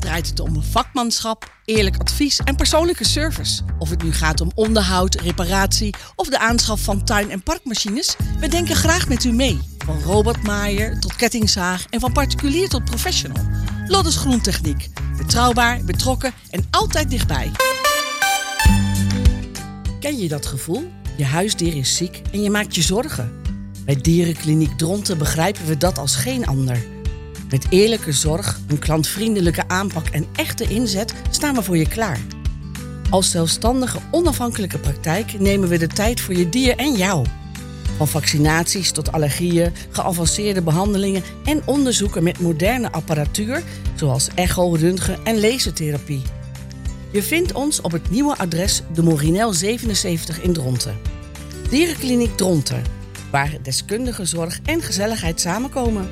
draait het om vakmanschap, eerlijk advies en persoonlijke service. Of het nu gaat om onderhoud, reparatie of de aanschaf van tuin- en parkmachines, we denken graag met u mee. Van robotmaaier tot kettingzaag en van particulier tot professional. Loddes Groentechniek. Betrouwbaar, betrokken en altijd dichtbij. Ken je dat gevoel? Je huisdier is ziek en je maakt je zorgen. Bij Dierenkliniek Dronten begrijpen we dat als geen ander. Met eerlijke zorg, een klantvriendelijke aanpak en echte inzet staan we voor je klaar. Als zelfstandige, onafhankelijke praktijk nemen we de tijd voor je dier en jou. Van vaccinaties tot allergieën, geavanceerde behandelingen en onderzoeken met moderne apparatuur, zoals echo, röntgen en lasertherapie. Je vindt ons op het nieuwe adres de Morinel 77 in Dronten. Dierenkliniek Dronten, waar deskundige zorg en gezelligheid samenkomen.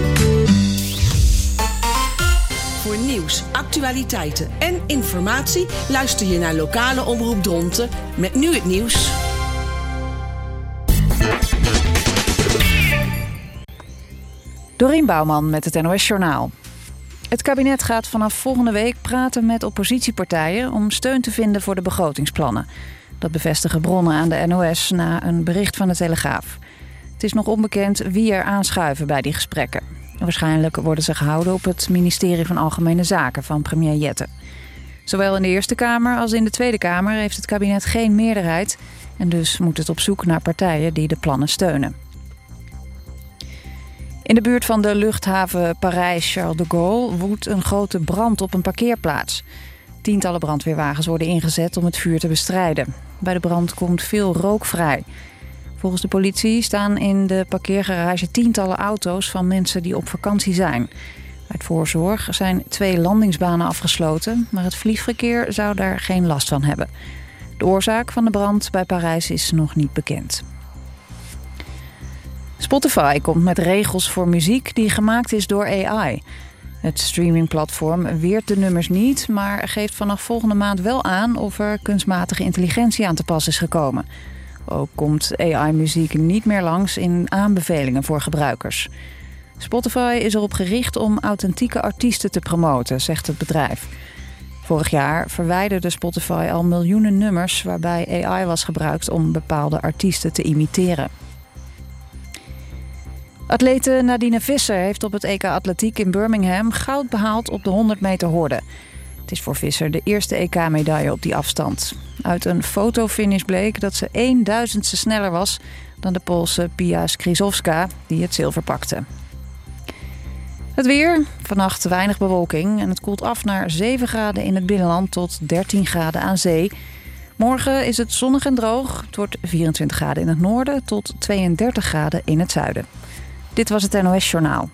Voor nieuws, actualiteiten en informatie luister je naar lokale omroep Dronten met nu het nieuws. Dorien Bouwman met het NOS Journaal. Het kabinet gaat vanaf volgende week praten met oppositiepartijen om steun te vinden voor de begrotingsplannen. Dat bevestigen bronnen aan de NOS na een bericht van de Telegraaf. Het is nog onbekend wie er aanschuiven bij die gesprekken. Waarschijnlijk worden ze gehouden op het ministerie van Algemene Zaken van premier Jette. Zowel in de Eerste Kamer als in de Tweede Kamer heeft het kabinet geen meerderheid en dus moet het op zoek naar partijen die de plannen steunen. In de buurt van de luchthaven Parijs-Charles de Gaulle woedt een grote brand op een parkeerplaats. Tientallen brandweerwagens worden ingezet om het vuur te bestrijden. Bij de brand komt veel rook vrij. Volgens de politie staan in de parkeergarage tientallen auto's van mensen die op vakantie zijn. Uit voorzorg zijn 2 landingsbanen afgesloten, maar het vliegverkeer zou daar geen last van hebben. De oorzaak van de brand bij Parijs is nog niet bekend. Spotify komt met regels voor muziek die gemaakt is door AI. Het streamingplatform weert de nummers niet, maar geeft vanaf volgende maand wel aan of er kunstmatige intelligentie aan te pas is gekomen. Ook komt AI-muziek niet meer langs in aanbevelingen voor gebruikers. Spotify is erop gericht om authentieke artiesten te promoten, zegt het bedrijf. Vorig jaar verwijderde Spotify al miljoenen nummers waarbij AI was gebruikt om bepaalde artiesten te imiteren. Atlete Nadine Visser heeft op het EK Atletiek in Birmingham goud behaald op de 100 meter horde. Het is voor Visser de eerste EK-medaille op die afstand. Uit een fotofinish bleek dat ze 1/1000ste sneller was dan de Poolse Pia Skrzydłowska, die het zilver pakte. Het weer, vannacht weinig bewolking en het koelt af naar 7 graden in het binnenland tot 13 graden aan zee. Morgen is het zonnig en droog. Het wordt 24 graden in het noorden tot 32 graden in het zuiden. Dit was het NOS Journaal.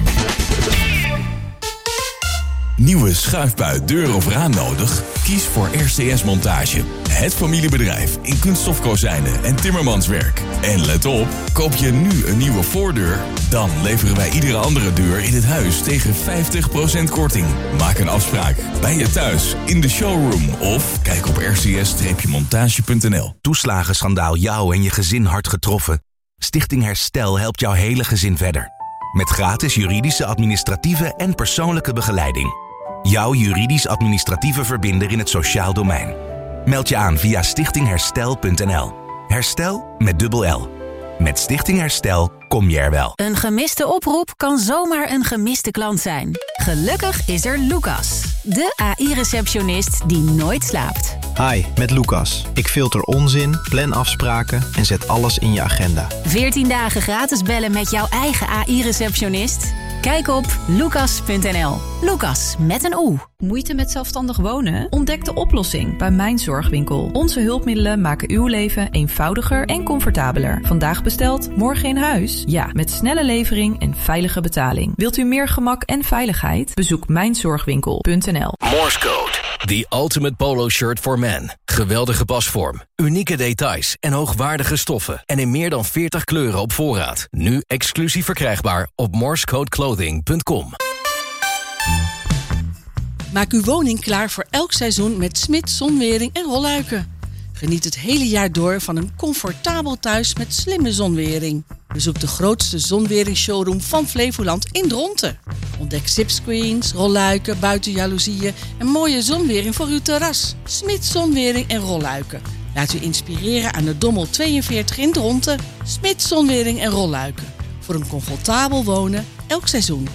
Nieuwe schuifbui, deur of raam nodig? Kies voor RCS Montage. Het familiebedrijf in kunststofkozijnen en timmermanswerk. En let op, koop je nu een nieuwe voordeur? Dan leveren wij iedere andere deur in het huis tegen 50% korting. Maak een afspraak bij je thuis, in de showroom of kijk op rcs-montage.nl. Toeslagenschandaal jou en je gezin hard getroffen? Stichting Herstel helpt jouw hele gezin verder. Met gratis juridische, administratieve en persoonlijke begeleiding. Jouw juridisch-administratieve verbinder in het sociaal domein. Meld je aan via stichtingherstel.nl. Herstel met dubbel L. Met Stichting Herstel kom je er wel. Een gemiste oproep kan zomaar een gemiste klant zijn. Gelukkig is er Lucas, de AI-receptionist die nooit slaapt. Hi, met Lucas. Ik filter onzin, plan afspraken en zet alles in je agenda. 14 dagen gratis bellen met jouw eigen AI-receptionist? Kijk op lucas.nl. Lucas met een O. Moeite met zelfstandig wonen? Ontdek de oplossing bij Mijn Zorgwinkel. Onze hulpmiddelen maken uw leven eenvoudiger en comfortabeler. Vandaag besteld, morgen in huis? Ja, met snelle levering en veilige betaling. Wilt u meer gemak en veiligheid? Bezoek mijnzorgwinkel.nl. Morse Code, the ultimate polo shirt for men. Geweldige pasvorm, unieke details en hoogwaardige stoffen. En in meer dan 40 kleuren op voorraad. Nu exclusief verkrijgbaar op morsecodeclothing.com. Maak uw woning klaar voor elk seizoen met Smit Zonwering en Rolluiken. Geniet het hele jaar door van een comfortabel thuis met slimme zonwering. Bezoek de grootste zonweringsshowroom van Flevoland in Dronten. Ontdek zipscreens, rolluiken, buitenjaloezieën en mooie zonwering voor uw terras. Smits Zonwering en Rolluiken. Laat u inspireren aan de Dommel 42 in Dronten. Smits Zonwering en Rolluiken. Voor een comfortabel wonen elk seizoen.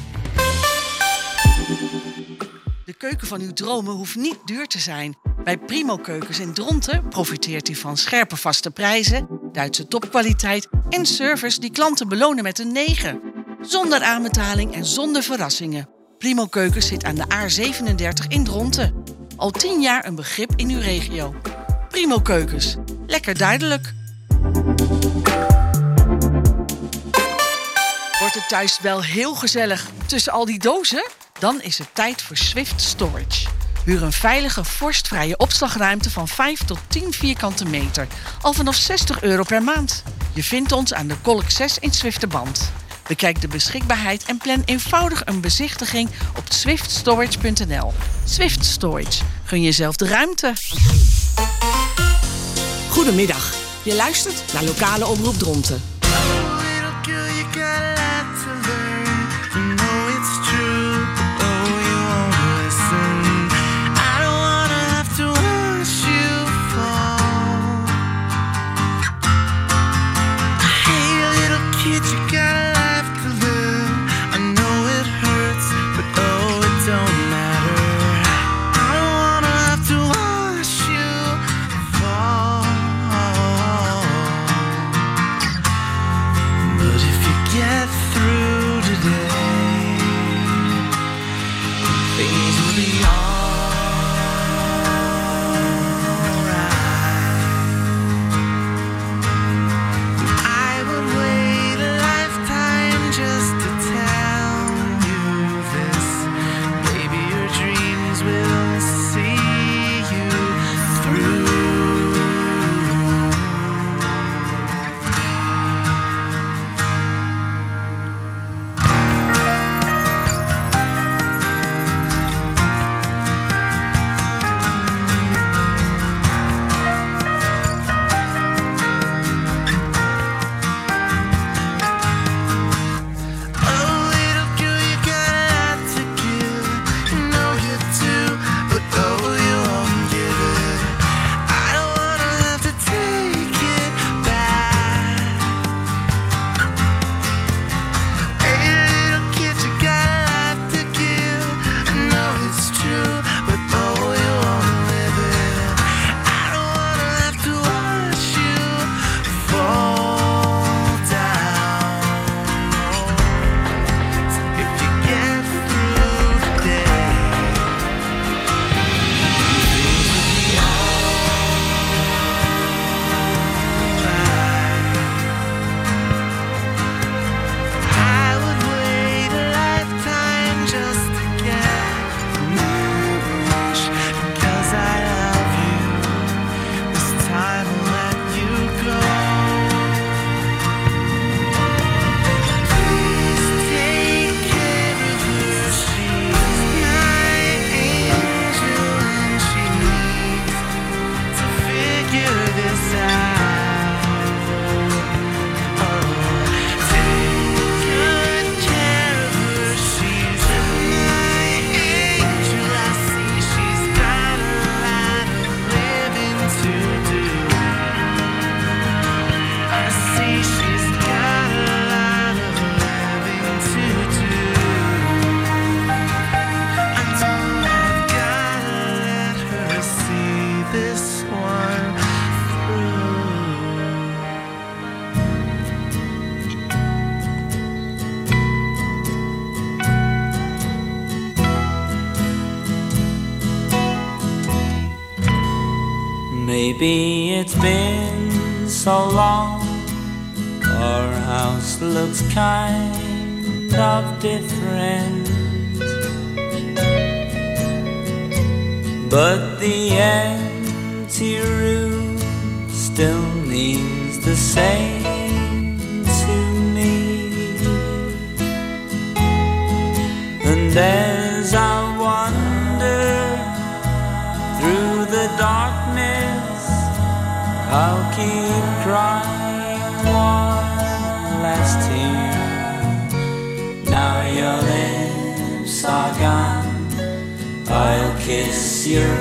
De keuken van uw dromen hoeft niet duur te zijn. Bij Primo Keukens in Dronten profiteert u van scherpe vaste prijzen, Duitse topkwaliteit en service die klanten belonen met een 9. Zonder aanbetaling en zonder verrassingen. Primo Keukens zit aan de A37 in Dronten. Al 10 jaar een begrip in uw regio. Primo Keukens. Lekker duidelijk. Wordt het thuis wel heel gezellig tussen al die dozen? Dan is het tijd voor Swift Storage. Huur een veilige, vorstvrije opslagruimte van 5 tot 10 vierkante meter. Al vanaf €60 per maand. Je vindt ons aan de Kolk 6 in Zwifterband. Bekijk de beschikbaarheid en plan eenvoudig een bezichtiging op swiftstorage.nl. Swift Storage. Gun jezelf de ruimte. Goedemiddag. Je luistert naar Lokale Omroep Dronten. Maybe it's been so long, our house looks kind of different, but the empty room still means the same to me. And as I wander through the darkness I'll keep crying one last tear. Now your lips are gone, I'll kiss your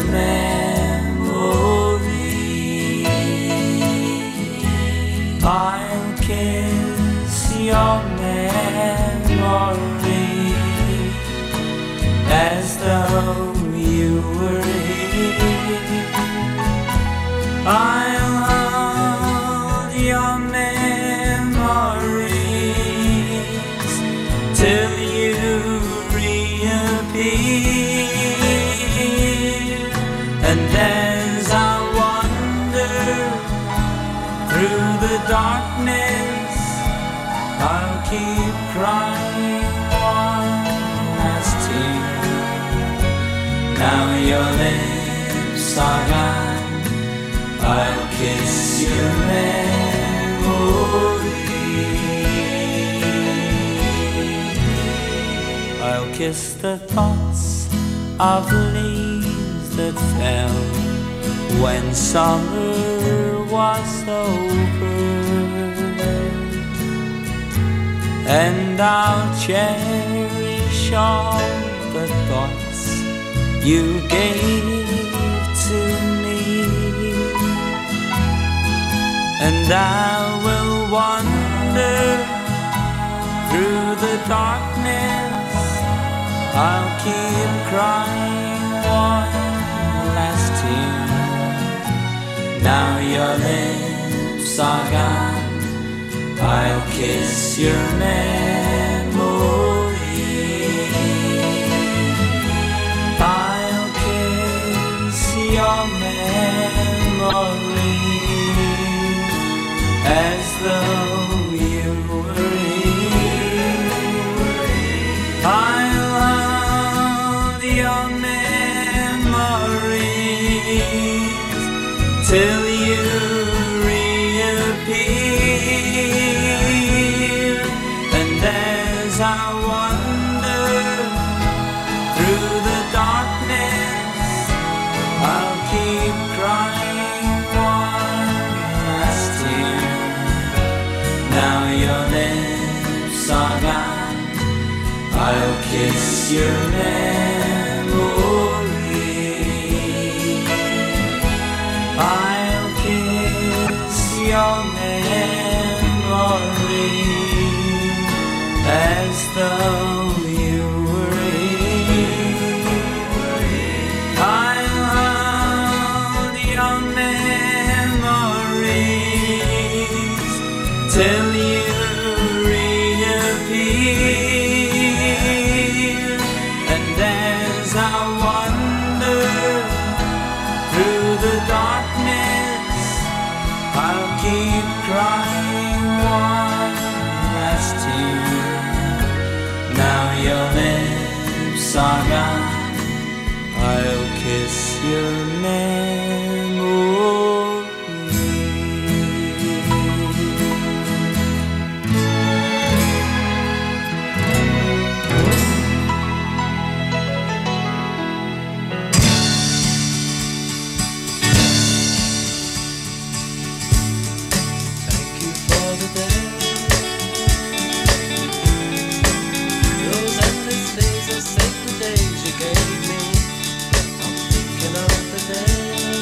memory. I'll kiss your memory as though you were here. I'll hold your memories till you reappear. And as I wander through the darkness, I'll keep crying one last tear. Now your lips are gone, I'll kiss your memory. I'll kiss the thoughts of leaves that fell when summer was over. And I'll cherish all the thoughts you gave to me. And I will wander through the darkness, I'll keep crying one last tear. Now your lips are gone, I'll kiss your memory. I'll kiss your memory as though you were here. I'll hold your memories till you reappear. And as I wander through the darkness, I'll keep crying one last tear. Now your lips are gone, I'll kiss your memory. I'll kiss your memory as though you were here. I'll hold your memories till you reappear. And as I wander through the darkness, I'll keep crying one last tear. Now your lips are gone, I'll kiss your Sacred days you gave me. I'm thinking of the day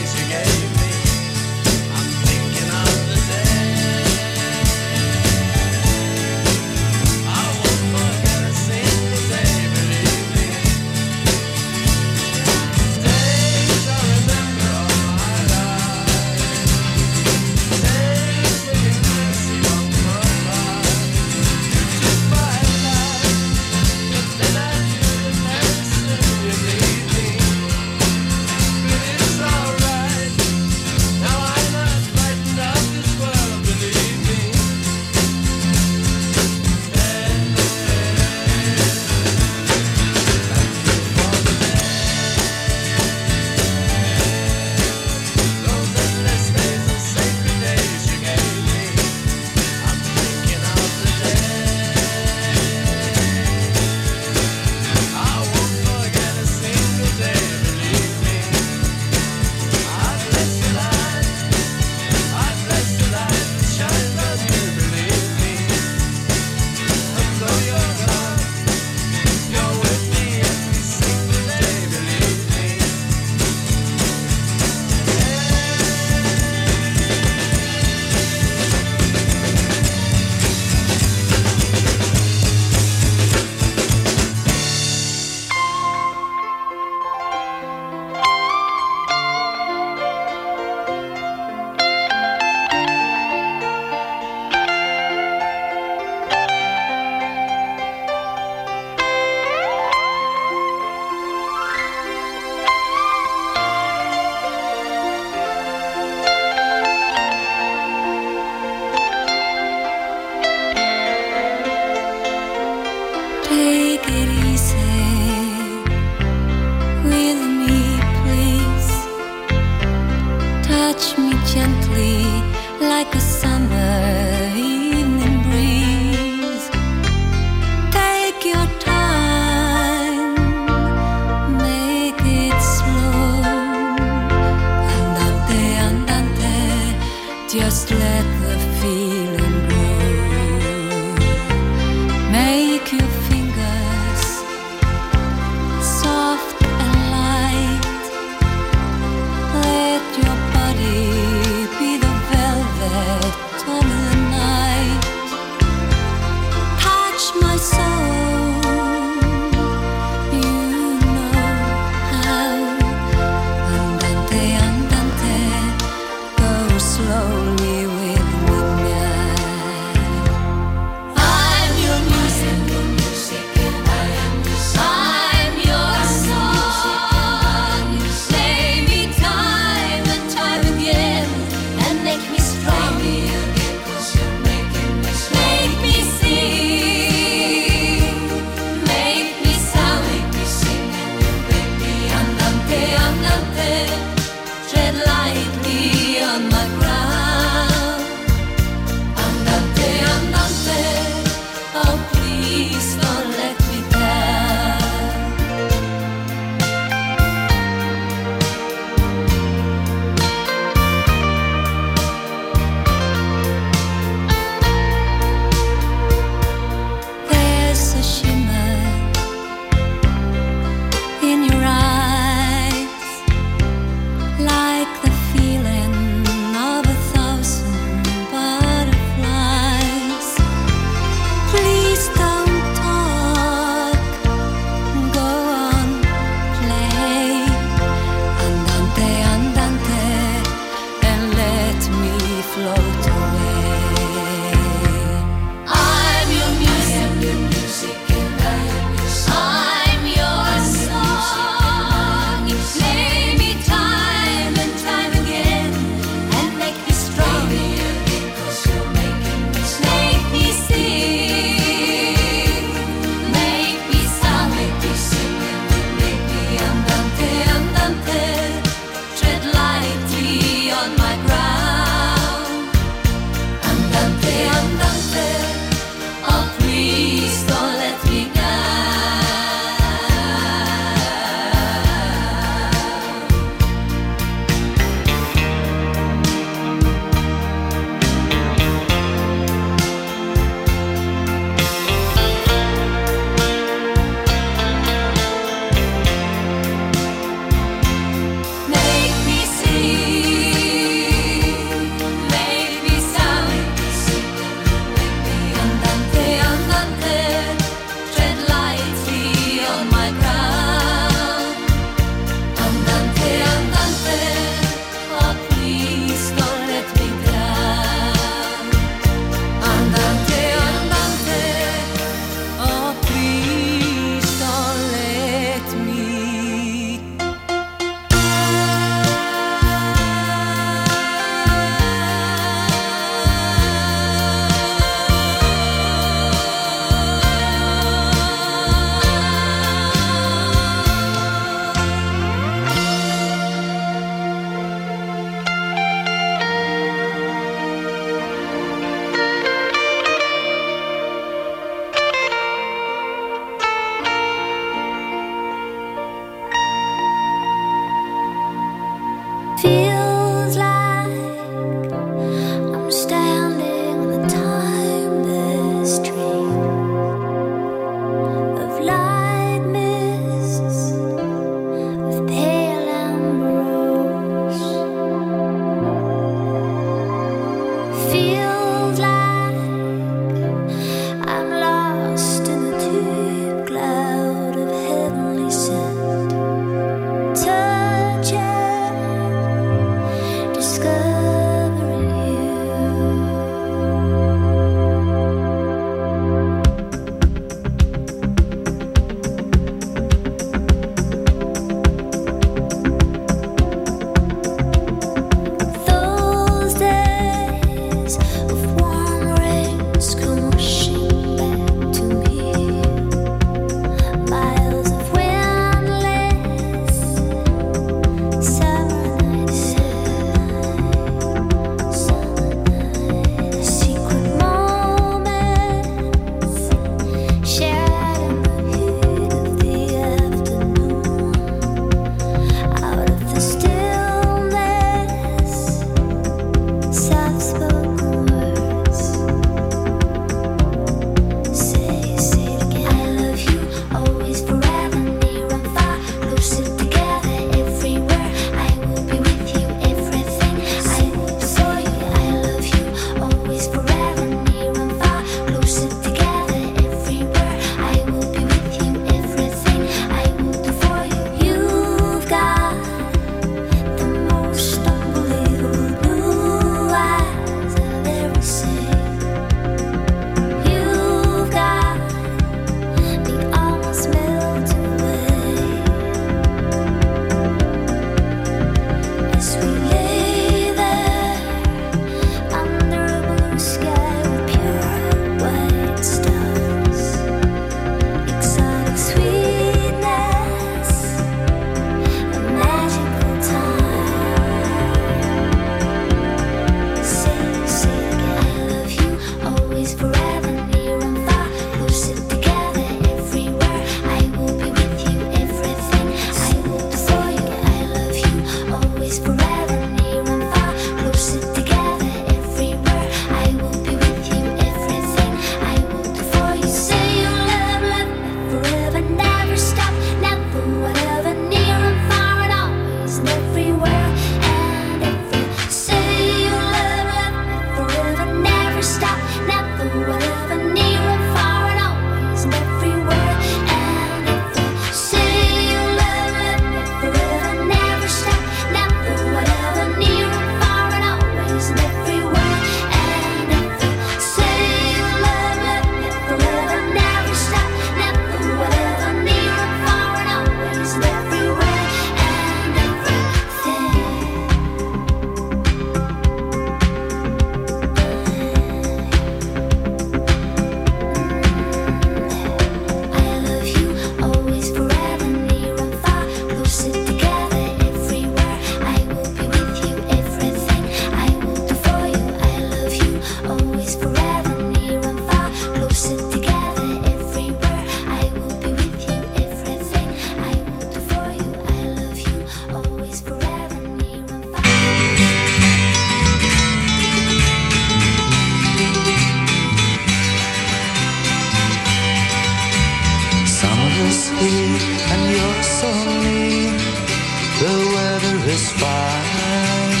is here and you're so near. The weather is fine.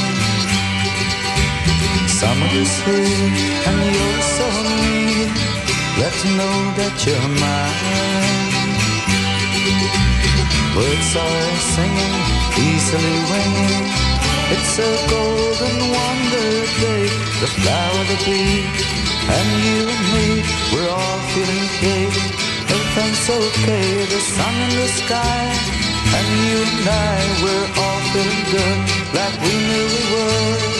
Summer is here and you're so near. Let's know that you're mine. Birds are singing, easily winging. It's a golden wonder day. The flower, the bee, and you and me, we're all feeling great. Everything's okay, the sun in the sky, and you and I, we're all feeling good, like we knew we would.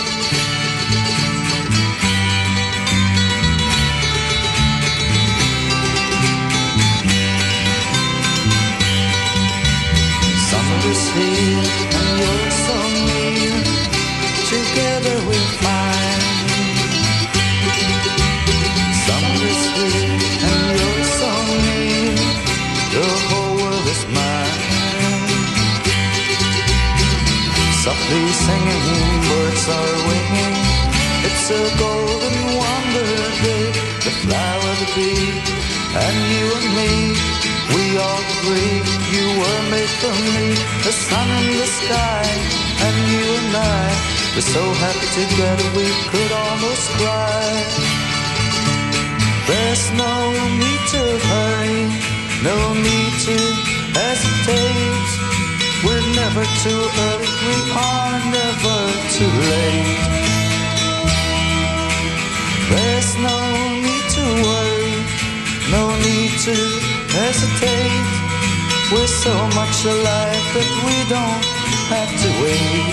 Summer is here, and you're so near. Together we're fine. Summer is here, and you're so near. The whole world is mine. Softly singing, birds are winging. It's a golden wonder day. The flower, the bee, and you and me, we all agree you were made for me. The sun in the sky, and you and I, we're so happy together we could almost cry. There's no need to hurry, no need to hesitate. We're never too early, we are never too late. There's no need to worry, no need to hesitate. We're so much alike that we don't have to wait.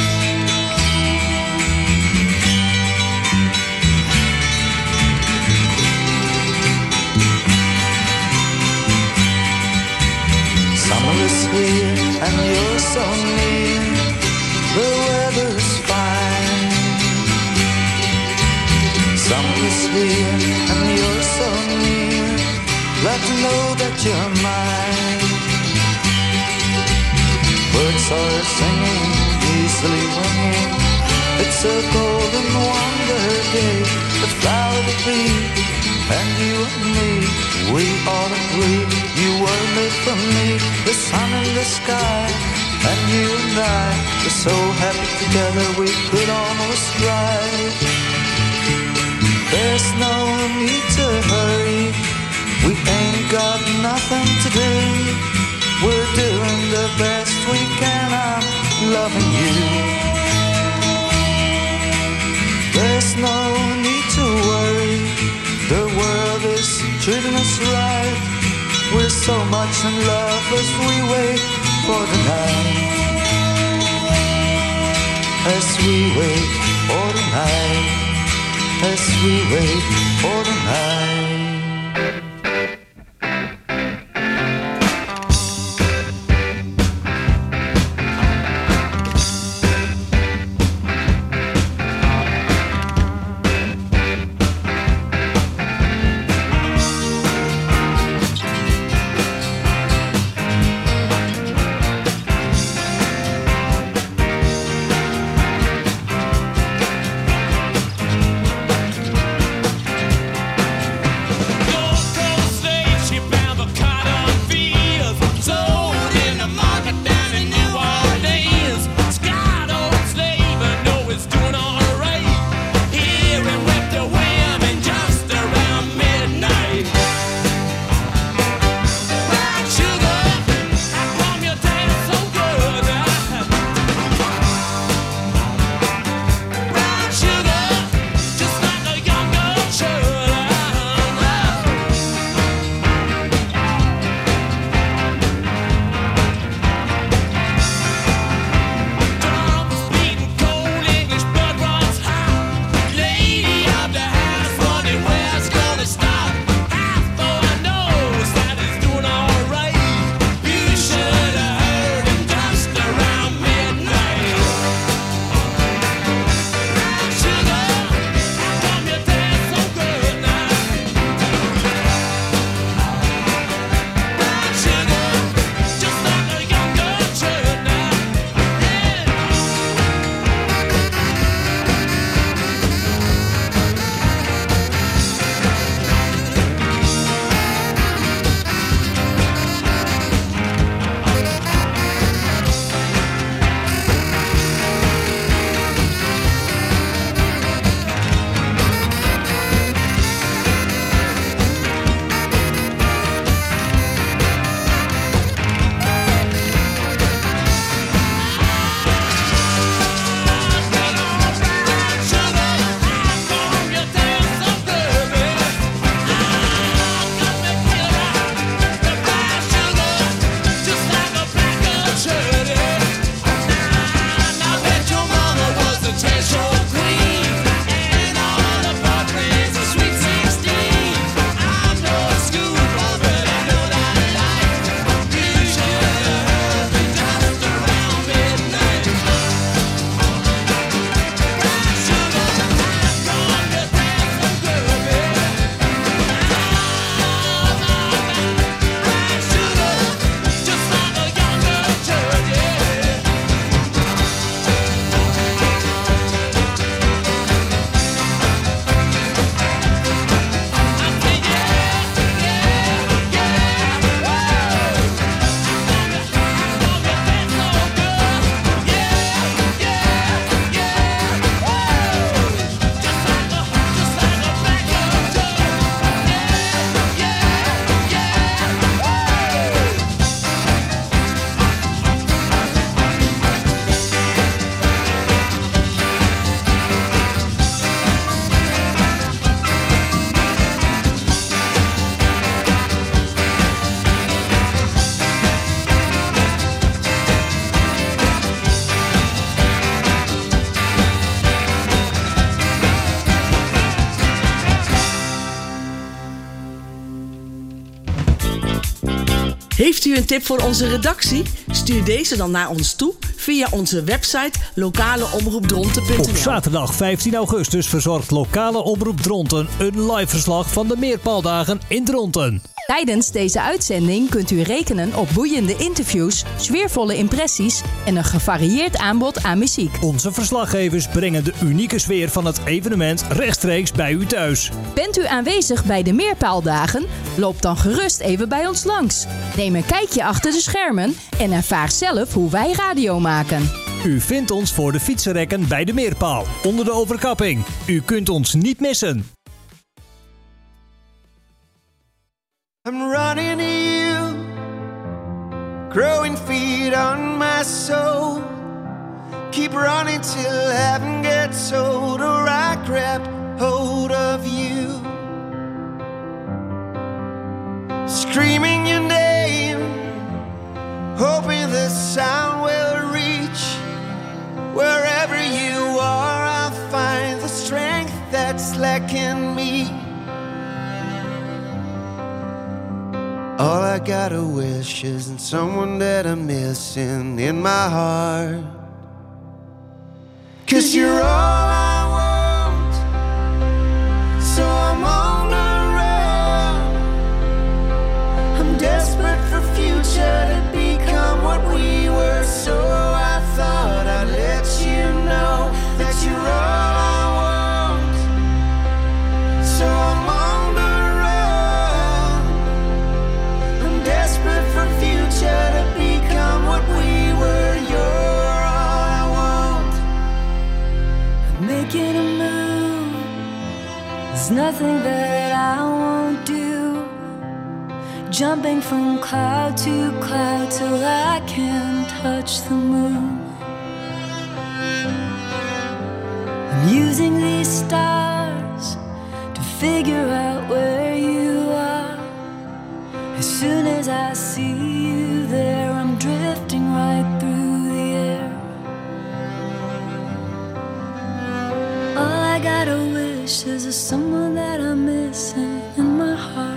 Summer is here and you're so near. The weather is fine. Summer is here and you're so near. Let's know that you're mine. Birds are singing, easily winging. It's a golden wonder day. The flower, the bee, and you and me, we all agree you were made for me. The sun in the sky, and you and I, we're so happy together we could almost cry. There's no need to hurry, we ain't got nothing to do. We're doing the best we can, I'm loving you. There's no need to worry, the world is treating us right. We're so much in love as we wait for the night. As we wait for the night. As we wait for the night. Heeft u een tip voor onze redactie? Stuur deze dan naar ons toe via onze website lokaleomroepdronten.nl. Op zaterdag 15 augustus verzorgt Lokale Omroep Dronten een live verslag van de Meerpaaldagen in Dronten. Tijdens deze uitzending kunt u rekenen op boeiende interviews, sfeervolle impressies en een gevarieerd aanbod aan muziek. Onze verslaggevers brengen de unieke sfeer van het evenement rechtstreeks bij u thuis. Bent u aanwezig bij de Meerpaaldagen? Loop dan gerust even bij ons langs. Neem een kijkje achter de schermen en ervaar zelf hoe wij radio maken. U vindt ons voor de fietsenrekken bij de Meerpaal, onder de overkapping. U kunt ons niet missen. I'm running to you, growing feet on my soul. Keep running till heaven gets old, or I grab hold of you. Screaming your name, hoping the sound will reach. Wherever you are, I'll find the strength that's lacking me. All I gotta wish is in someone that I'm missing in my heart. 'Cause you're all I want, so I'm on the run. I'm desperate for future to become what we were, so I thought I'd let you know that you're all I want. So I'm on the run. I'm desperate for future to become what we were. You're all I want. I'm making a move. There's nothing that I won't do. Jumping from cloud to cloud till I can touch the moon. I'm using these stars to figure out where you are. As soon as I see you there, I'm drifting right through the air. All I gotta wish is there's someone that I'm missing in my heart.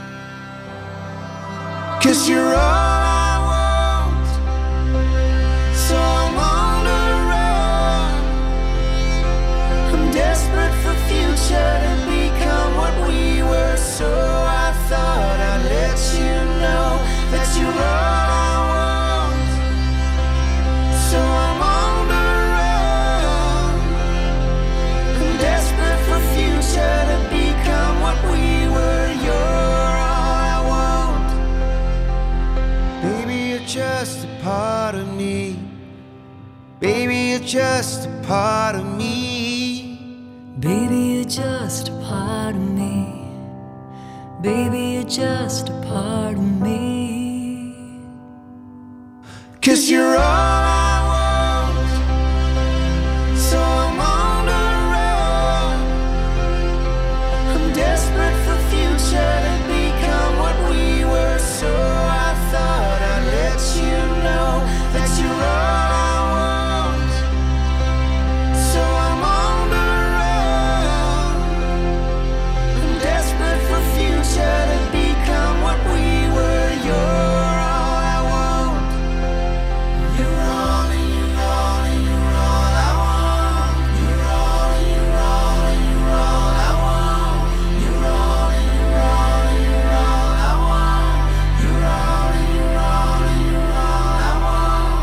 'Cause you're all I want, so I'm on the run. I'm desperate for future to become what we were, so I thought I'd let you know that you're all I want. So I'm on the run. I'm desperate for future to become what we were. You're all I want. Baby, you're just a part of me. Baby, you're just a part of me. Baby, you're just a part of me. Baby, you're just a part of me. 'Cause you're all I want, so I'm on the run. I'm desperate for future to become what we were, so I thought I'd let you know that you're all I want. So I'm on the run. I'm desperate for future to become what we were. You're all I want. You're all and you're all and you're all I want. You're all and you're all and you're all I want. You're all and you're all and you're all I want. You're all and you're all and you're all I want.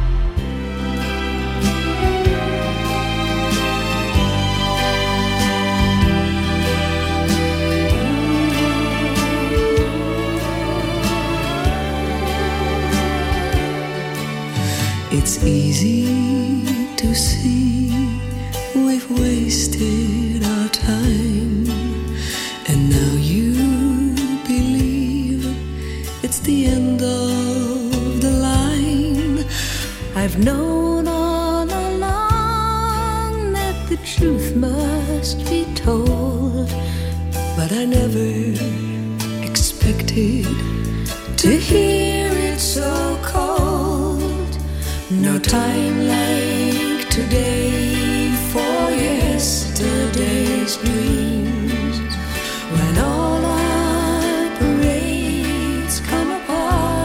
It's easy to see we've wasted our time, and now you believe it's the end of the line. I've known all along that the truth must be told, but I never expected to hear it so cold. No time like today for yesterday's dreams, when all our parades come apart.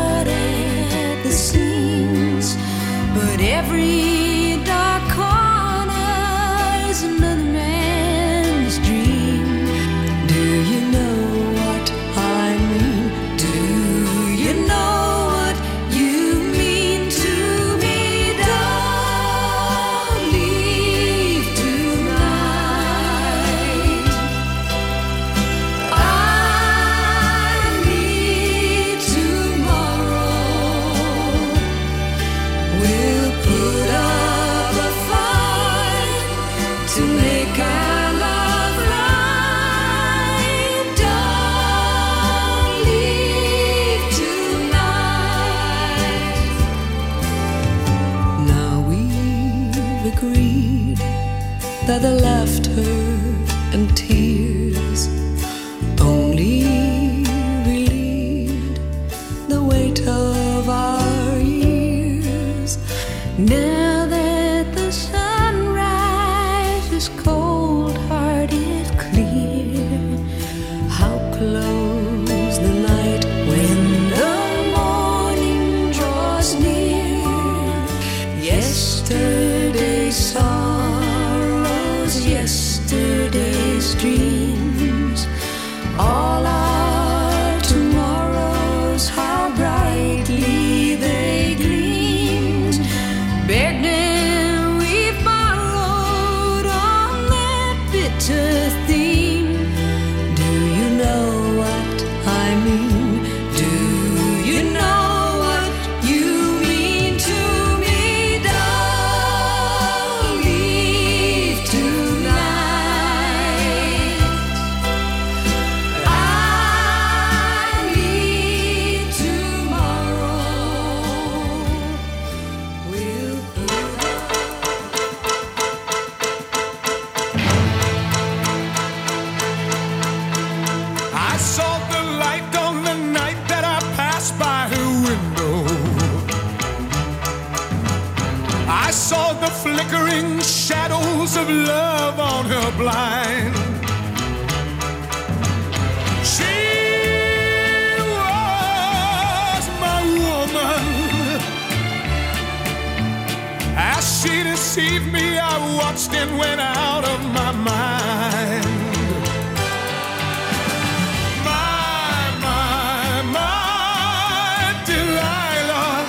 that the laughter and tears only relieved the weight of our years. Now that the sunrise is cold-hearted clear, how close the night when the morning draws near. Yesterday's sorrows, yesterday's dreams, all our tomorrows, how brightly they gleamed. Burden we've borrowed on that bitter theme. Do you know what I mean? Do you know what you mean to me? Don't leave tonight. I need tomorrow. We'll I saw the light on the night that I passed by her window. I saw the flickering shadows of love on her blind. She was my woman. As she deceived me, I watched and went out of my mind. My Delilah.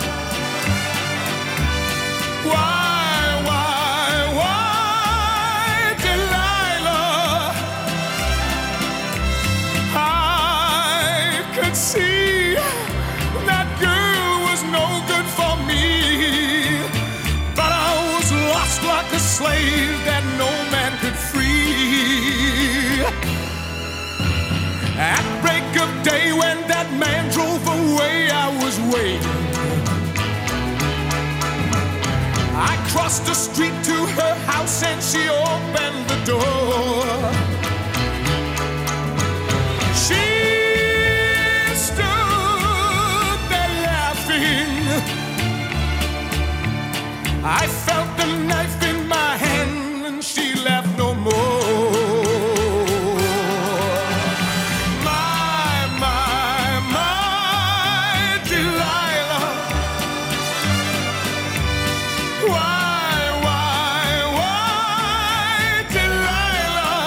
Why, Delilah? I could see that girl was no good for me, but I was lost like a slave that no man could free. At break of day when that man drove away, I was waiting. I crossed the street to her house and she opened the door. She stood there laughing. I felt the knife in my hand and she laughed no more. My Delilah. Why, Delilah?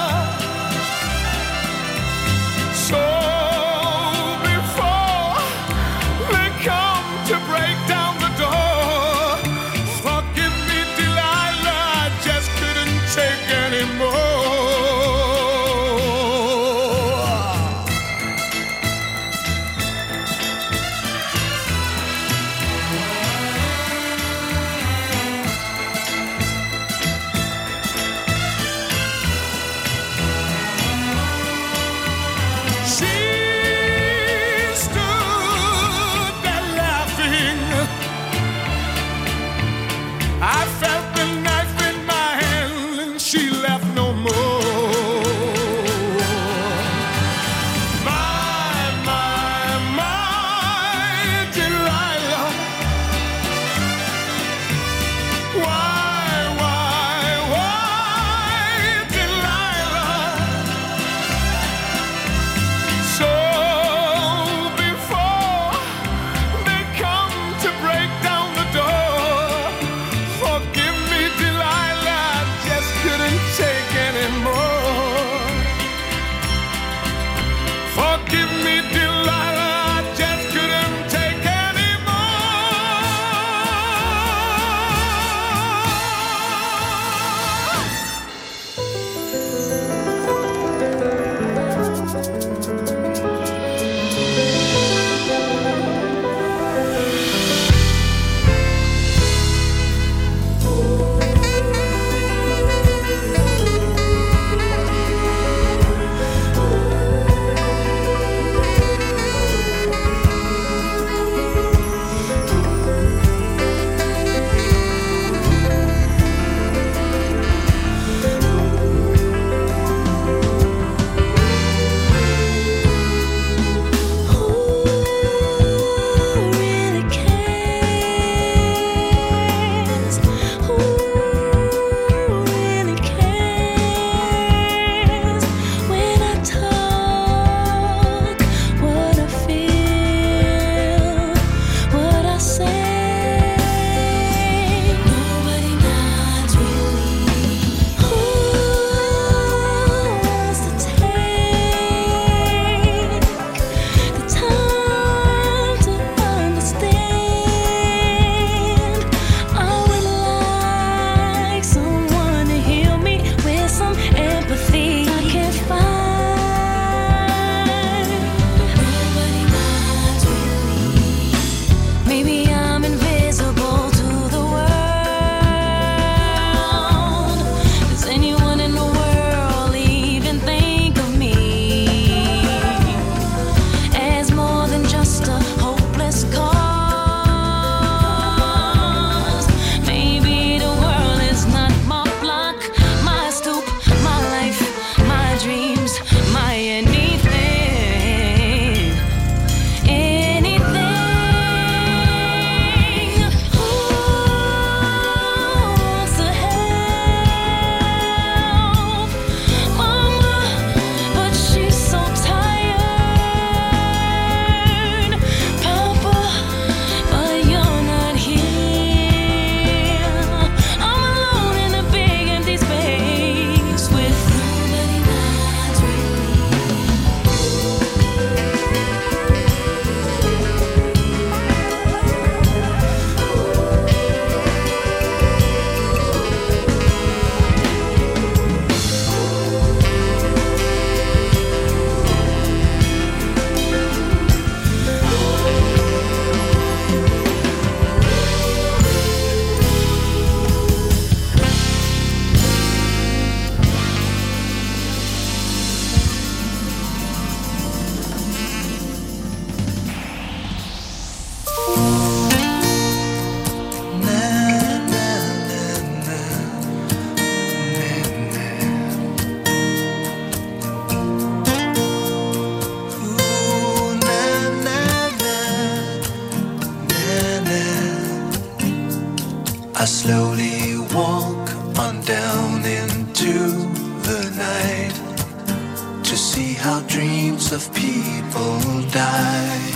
Thousands of people die.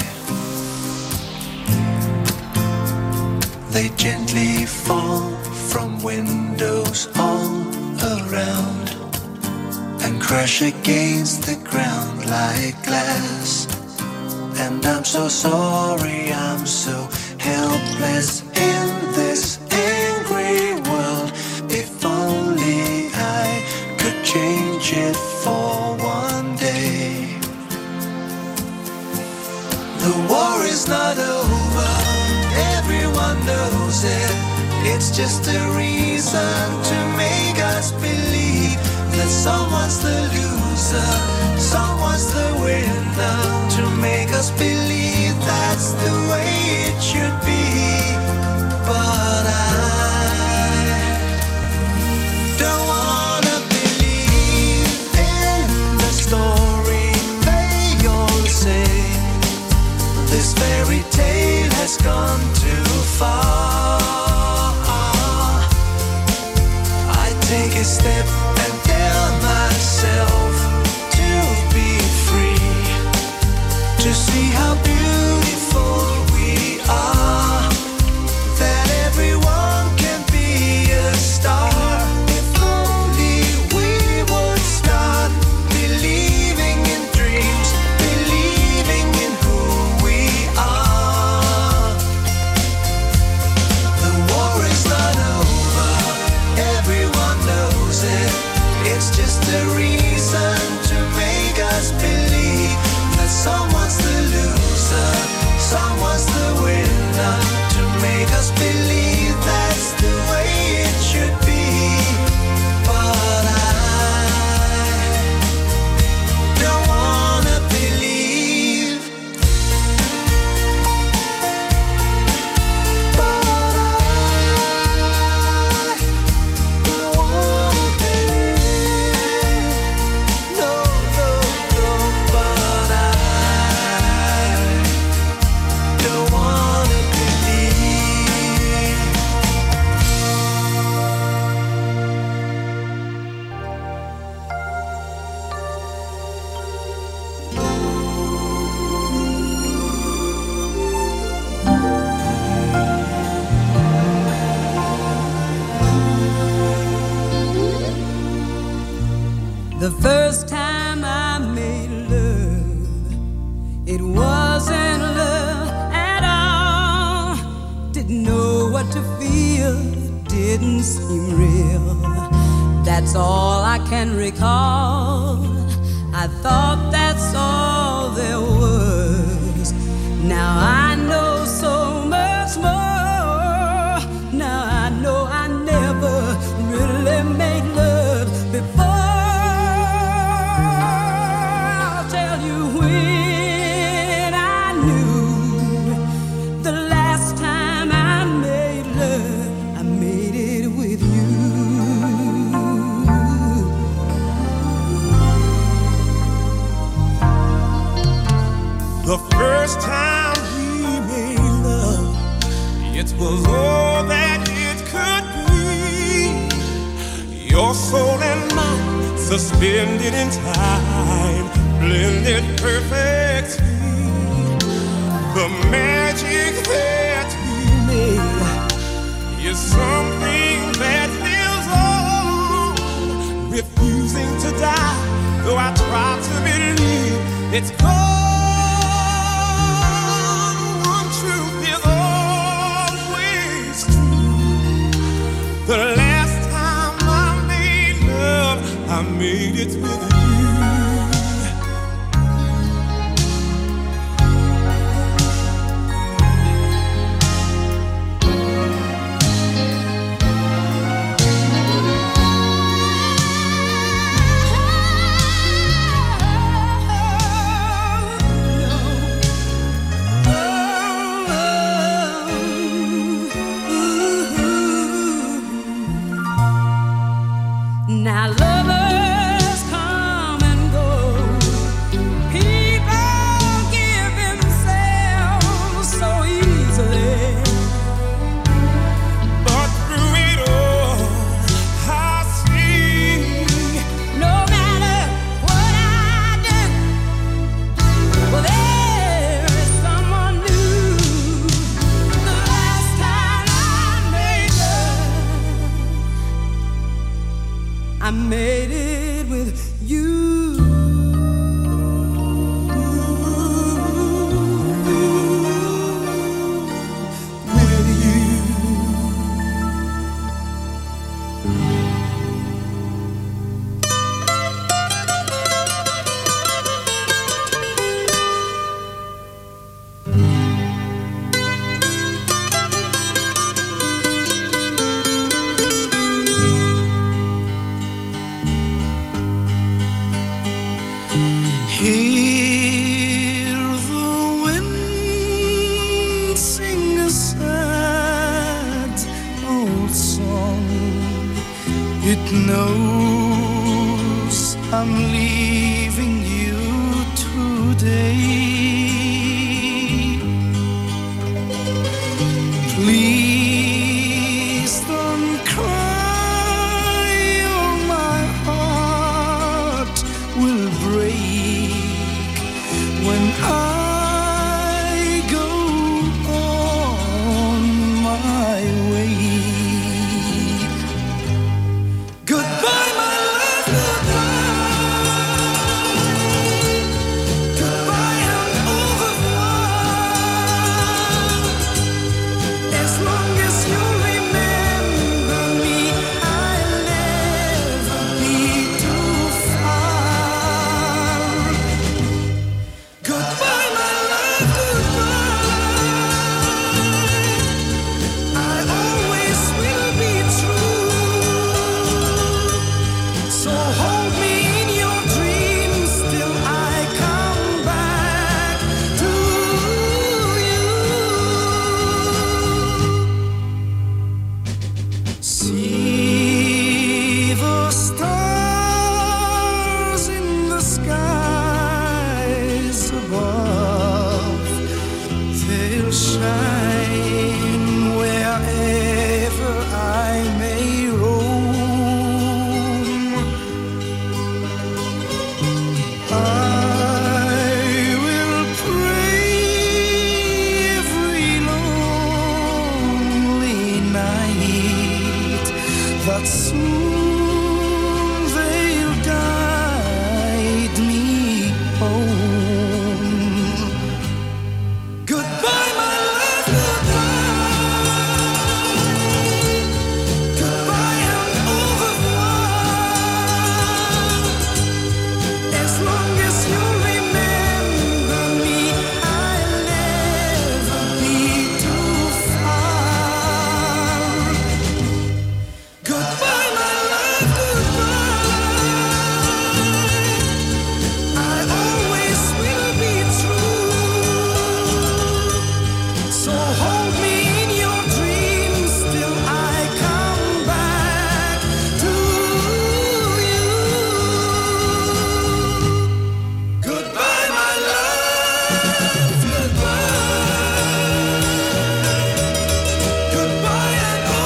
They gently fall from windows all around and crash against the ground like glass. And I'm so sorry, I'm so helpless in this angry world. If only I could change it for one day. The war is not over, everyone knows it. It's just a reason to make us believe that someone's the loser, someone's the winner. To make us believe that's the way it should be. But I don't wanna believe in the story they all say. This fairy tale has gone too far. I take a step and tell myself to be free, to see how beautiful we are, that everyone can be a star. If only we would start believing in dreams, believing in who we are. The war is not over, everyone knows it. It's just a reason to make us believe that someone's the loser, someone's the winner. To make us believe that's the way it should be. But I don't wanna believe. But I don't wanna believe. No, no, no. But I don't wanna believe. The first time I made love, it wasn't love at all. Didn't know what to feel, didn't seem real. That's all I can recall. I thought that's all there was. Now I know so much more. Now I know I never really made love before. I'll tell you when I knew the last time I made love, I made it with you. The first time we made love, it was all that it could be. Your soul and mine suspended in time, blended perfectly. The magic that we made is something that lives on, refusing to die. Though I try to believe it's gone. One truth is always true. The last time I made love, I made it with you. knows I'm leaving you today. Please don't cry, or my heart will break when I go on my way. Goodbye, my love, goodbye. Goodbye and au revoir. As long as you remember me, I'll never be too far. Goodbye, my love, goodbye. I always will be true. So hold me in your dreams till I come back to you. See the stars in the skies above. They'll shine wherever I may roam. I will pray every lonely night that soon they'll guide me home. Goodbye, my love, goodbye. Goodbye and au revoir. As long as you remember me, I'll never be too far. Goodbye, my love, goodbye. I always will be true. So hold me in your dreams till I come back to you. Goodbye, my love, goodbye. Goodbye and au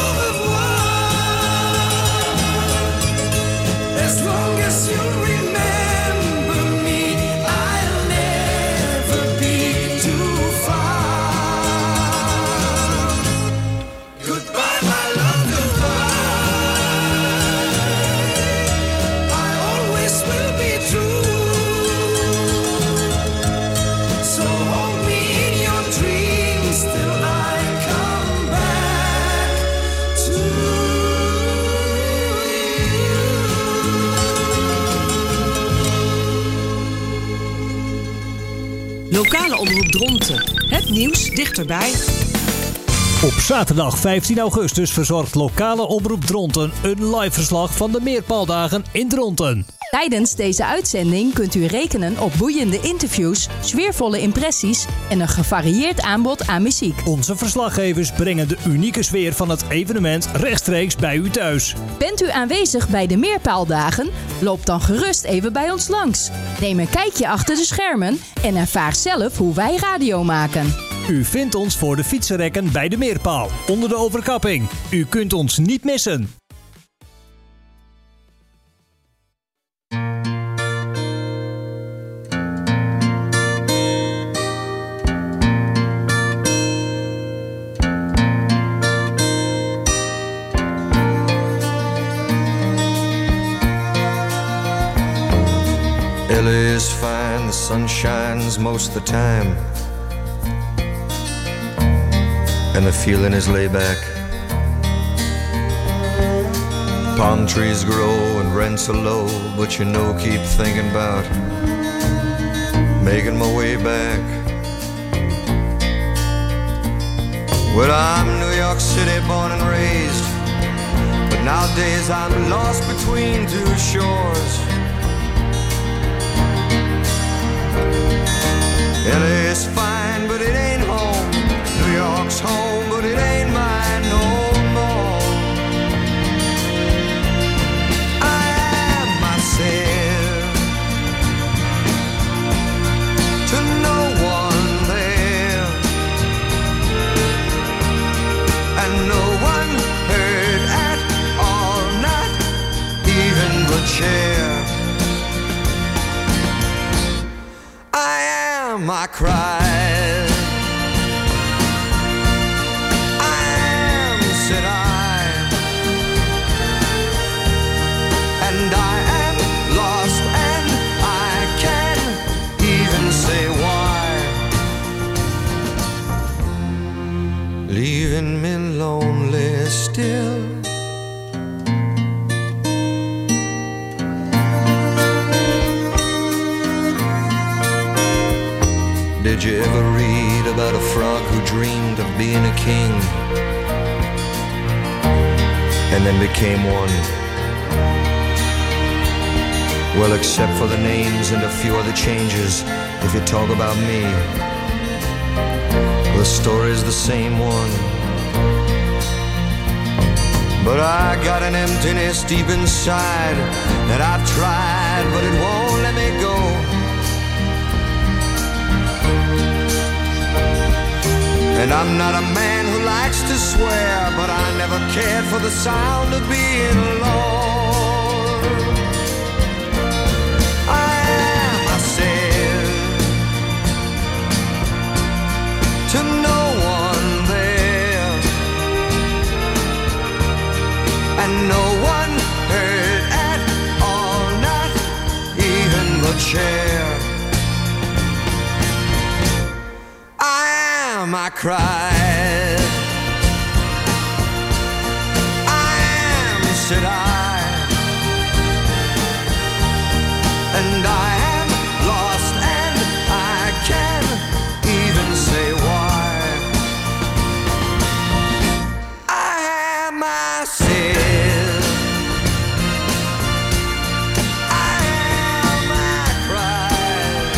revoir. As long as you remember me, I'll never be too far. Goodbye, my love, goodbye. I always will be true. So hold me in your dreams till I come back to you. Lokale omroep Dronten. Het nieuws dichterbij. Op zaterdag 15 augustus verzorgt lokale omroep Dronten een live verslag van de Meerpaaldagen in Dronten. Tijdens deze uitzending kunt u rekenen op boeiende interviews, sfeervolle impressies en een gevarieerd aanbod aan muziek. Onze verslaggevers brengen de unieke sfeer van het evenement rechtstreeks bij u thuis. Bent u aanwezig bij de Meerpaaldagen? Loop dan gerust even bij ons langs. Neem een kijkje achter de schermen en ervaar zelf hoe wij radio maken. U vindt ons voor de fietsenrekken bij de Meerpaal, onder de overkapping. U kunt ons niet missen. LA is fine, the sun shines most of the time, and the feeling is laid back. Palm trees grow and rents are low, but you know, keep thinking about making my way back. Well, I'm New York City born and raised, but nowadays I'm lost between two shores. LA is fine, but it ain't home. New York's home, but it ain't mine no more. leaving me lonely still. Did you ever read about a frog who dreamed of being a king and then became one? Well, except for the names and a few other changes, if you talk about me, the story's the same one. But I got an emptiness deep inside that I've tried, but it won't let me go. And I'm not a man who likes to swear, but I never cared for the sound of being alone. I am, I said, to no one there, and no one heard at all, not even the chair. I cried. I am, said I, and I am lost, and I can't even say why. I am, I said, I am, I cried.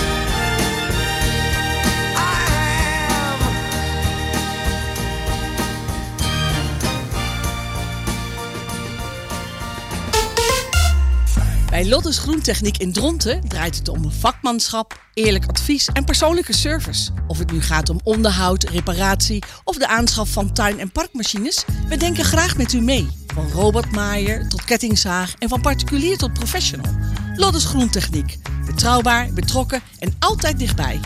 Bij Lottes Groentechniek in Dronten draait het om vakmanschap, eerlijk advies en persoonlijke service. Of het nu gaat om onderhoud, reparatie of de aanschaf van tuin- en parkmachines, we denken graag met u mee. Van robotmaaier tot kettingzaag en van particulier tot professional. Lottes Groentechniek. Betrouwbaar, betrokken en altijd dichtbij.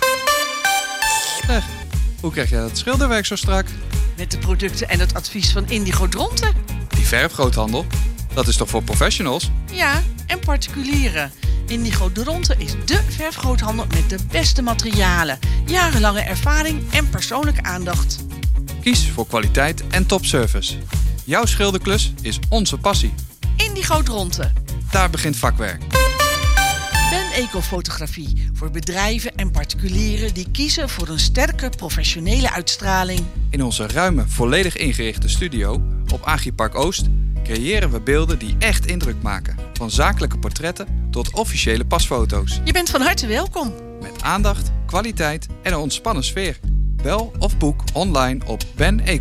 Hoe krijg jij dat schilderwerk zo strak? Met de producten en het advies van Indigo Dronten. Die verfgroothandel? Dat is toch voor professionals? Ja, en particulieren. Indigo Dronten is dé verfgroothandel met de beste materialen, jarenlange ervaring en persoonlijke aandacht. Kies voor kwaliteit en topservice. Jouw schilderklus is onze passie. Indigo Dronten. Daar begint vakwerk. Ben Ecofotografie voor bedrijven en particulieren die kiezen voor een sterke professionele uitstraling. In onze ruime, volledig ingerichte studio op Agripark Oost creëren we beelden die echt indruk maken. Van zakelijke portretten tot officiële pasfoto's. Je bent van harte welkom. Met aandacht, kwaliteit en een ontspannen sfeer. Bel of boek online op beneco.nl.